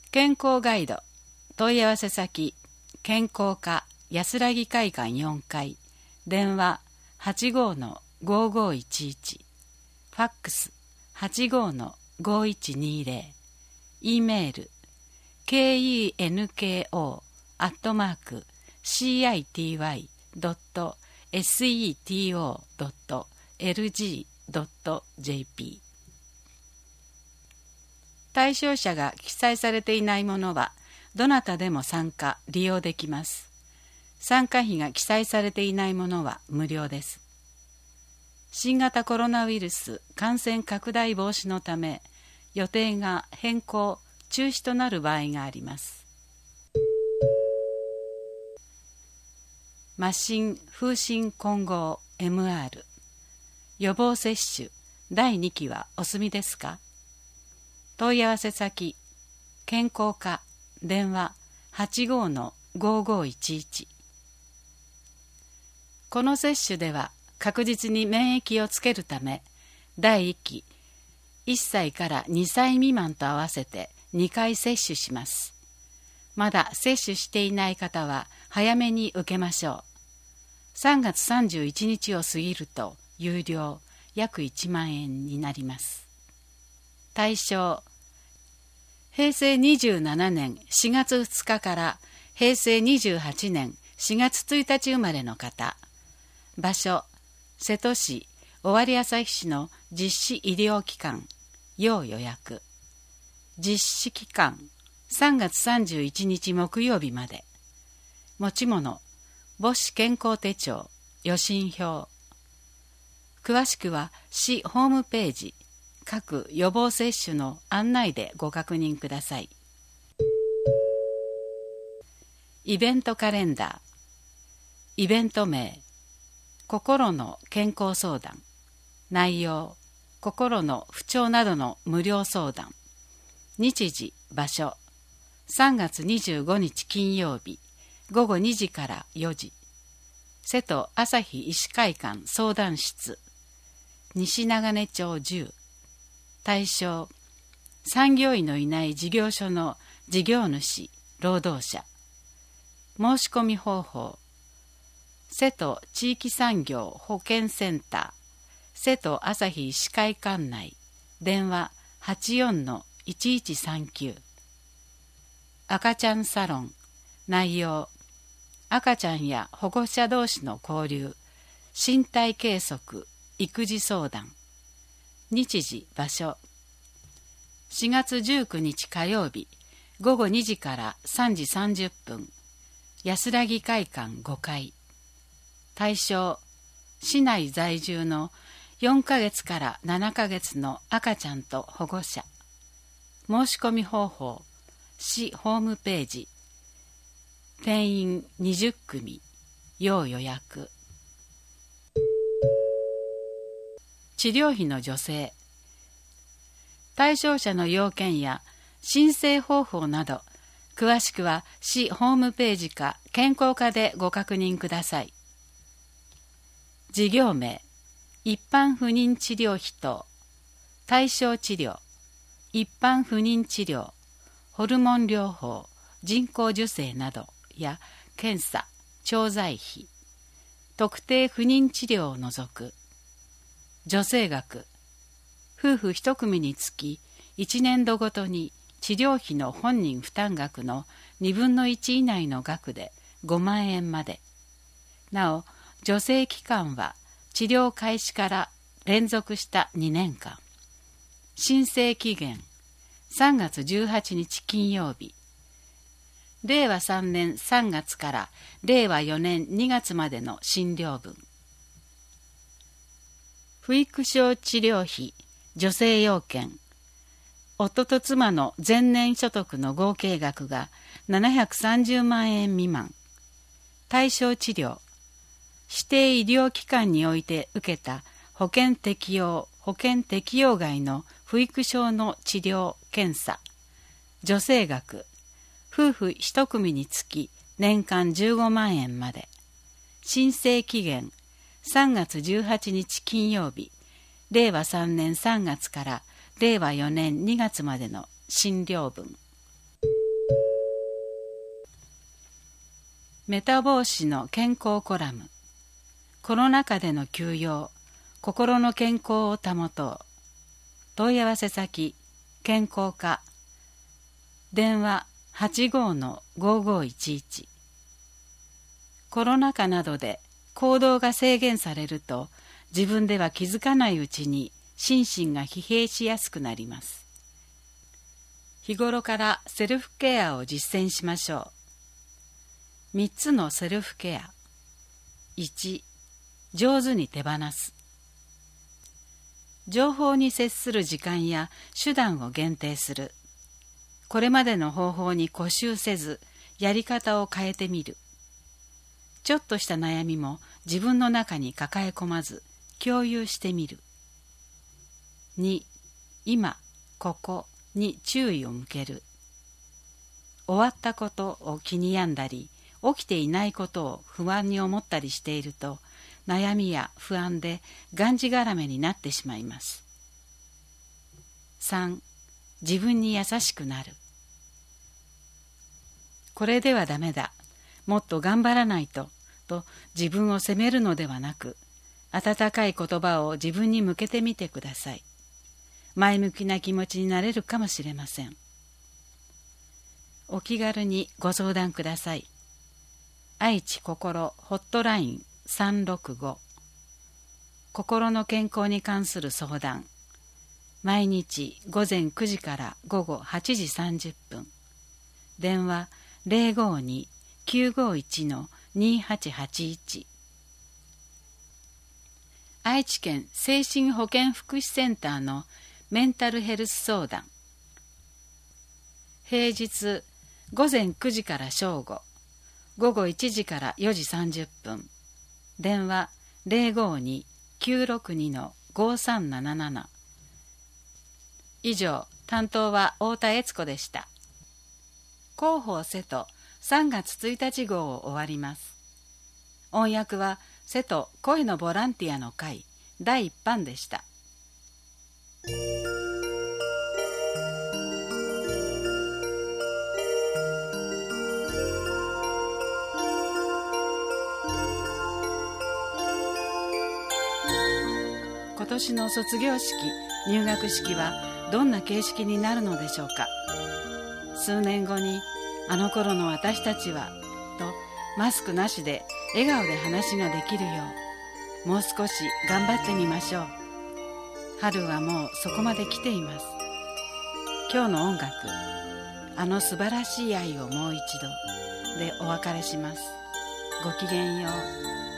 健康ガイド問い合わせ先健康課安らぎ会館4階電話 85-5511 ファックス 85-5120 E メール kenko.city.seto.lg.jp 対象者が記載されていないものはどなたでも参加・利用できます。参加費が記載されていないものは無料です。新型コロナウイルス感染拡大防止のため予定が変更・中止となる場合があります。麻疹・風疹混合 MR 予防接種第2期はお済みですか？問い合わせ先健康課電話 85-5511 この接種では確実に免疫をつけるため第1期1歳から2歳未満と合わせて2回接種します。まだ接種していない方は早めに受けましょう。3月31日を過ぎると有料約1万円になります。対象平成27年4月2日から平成28年4月1日生まれの方。場所瀬戸市尾張旭市の実施医療機関要予約。実施期間3月31日木曜日まで。持ち物母子健康手帳予診票。詳しくは市ホームページ各予防接種の案内でご確認ください。イベントカレンダー。イベント名心の健康相談。内容心の不調などの無料相談。日時場所3月25日金曜日午後2時から4時瀬戸朝日医師会館相談室西長根町10。対象産業医のいない事業所の事業主労働者。申し込み方法瀬戸地域産業保健センター瀬戸朝日医師会館内電話 84-1139 赤ちゃんサロン。内容赤ちゃんや保護者同士の交流身体計測育児相談。日時場所4月19日火曜日午後2時から3時30分安らぎ会館5階。対象市内在住の4ヶ月から7ヶ月の赤ちゃんと保護者。申し込み方法市ホームページ定員20組要予約。治療費の助成。対象者の要件や申請方法など詳しくは市ホームページか健康課でご確認ください。事業名一般不妊治療費等。対象治療一般不妊治療ホルモン療法人工授精などや検査調剤費特定不妊治療を除く。助成額夫婦一組につき1年度ごとに治療費の本人負担額の2分の1以内の額で5万円まで。なお助成期間は治療開始から連続した2年間。申請期限3月18日金曜日。令和3年3月から令和4年2月までの診療分。不育症治療費助成要件。夫と妻の前年所得の合計額が730万円未満。対象治療指定医療機関において受けた保険適用保険適用外の不育症の治療検査。助成額夫婦一組につき年間15万円まで。申請期限3月18日金曜日。令和3年3月から令和4年2月までの診療分。 メタボーシの健康コラム。コロナ禍での休養、心の健康を保とう。問い合わせ先、健康課。電話 85-5511。コロナ禍などで行動が制限されると、自分では気づかないうちに心身が疲弊しやすくなります。日頃からセルフケアを実践しましょう。3つのセルフケア。1、上手に手放す。情報に接する時間や手段を限定する。これまでの方法に固執せず、やり方を変えてみる。ちょっとした悩みも自分の中に抱え込まず、共有してみる。2、今、ここに注意を向ける。終わったことを気に病んだり、起きていないことを不安に思ったりしていると、悩みや不安でがんじがらめになってしまいます。3、自分に優しくなる。これではダメだ、もっと頑張らないと、と自分を責めるのではなく、温かい言葉を自分に向けてみてください。前向きな気持ちになれるかもしれません。お気軽にご相談ください。愛知心ホットライン365。心の健康に関する相談。毎日午前9時から午後8時30分。電話052-951-2881。愛知県精神保健福祉センターのメンタルヘルス相談。平日午前9時から正午、午後1時から4時30分。電話052-962-5377。以上、担当は太田悦子でした。広報瀬戸3月1日号を終わります。音訳は瀬戸声のボランティアの会第1版でした。今年の卒業式、入学式はどんな形式になるのでしょうか。数年後にあの頃の私たちはとマスクなしで笑顔で話ができるよう、もう少し頑張ってみましょう。春はもうそこまで来ています。今日の音楽、あの素晴らしい愛をもう一度でお別れします。ごきげんよう。